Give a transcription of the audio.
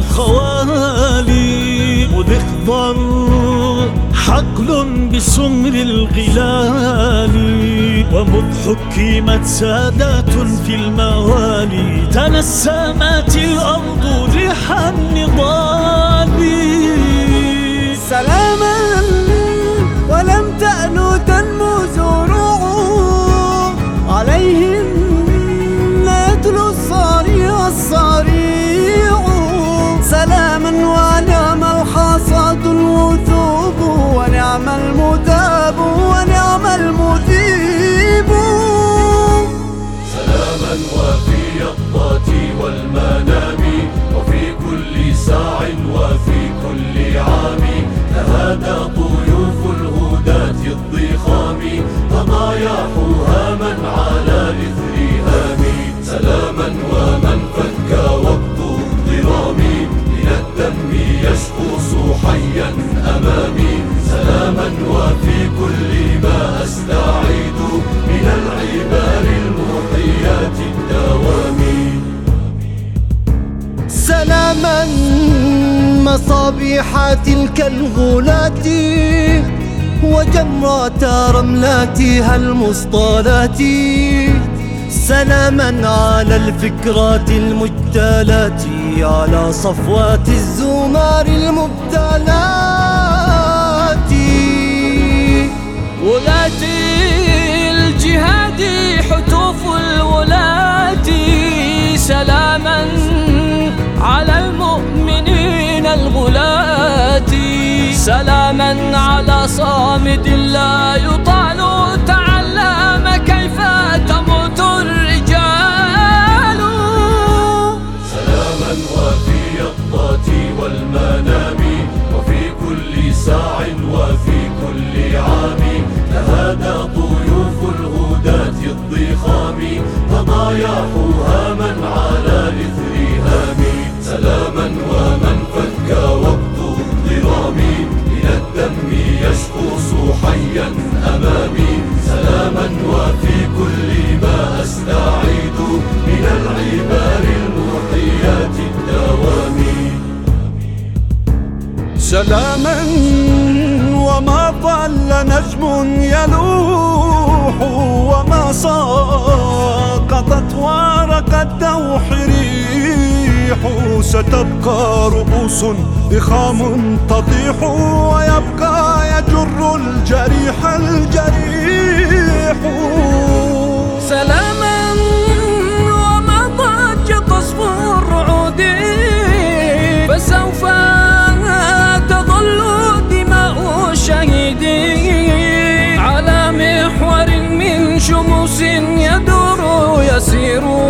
الخوالي، مذ اخضر حقل بسمر الغلال، ومذ حكمت سادات في الموالي، تنسمت الأرض ريح النضال. سلاما ولم تألو تنمو زروع، عليهم يتلو الصريع الصريع. سلاما ونعم الحصاد الوثوب، ونعم المذاب ونعم المذيب. سلاما وفي يقظات والمنام، وفي كل ساع وفي كل عام، تهادى طيوف الهداة الضخام، تضايحوا هاما على إثر هام. سلاما ومن فك وقت الضرام، من الدم يشخص حيا أمامي. سلاما وفي كل ما أستعيد من العبار المحيات الدوام. سلاما مصابيح تلك الغولات، وجمرات رملاتها المسطالات. سلاما على الفكرات المجتالات، على صفوات الزمار المبتلات. ولاة الجهاد حتوف الولاة، سلاما على المؤمنين الغلاة. سلاما على صامد لا يطال، تعلم كيف تموت الرجال. سلاما وفي يقظات والمنام، وفي كل ساع وفي كل عام، تهادى طيوف الهداة الضخام، تضايحوا هاما على إثر هام. سلاما ومن فك وقت الضرام، من الدم يشخص حيا أمامي. سلاما وفي كل ما أستعيد من العبار المحيات الدوام. سلاما وما ضل نجم يلوح، وما ساقطت ورق الدوح ريح. ستبقى رؤوس ضخام تطيح، ويبقى يجر الجريح الجريح. سلاما وما ضج قصف الرعود، فسوف تظل دماء الشهيد على محور من شموس يدور يسير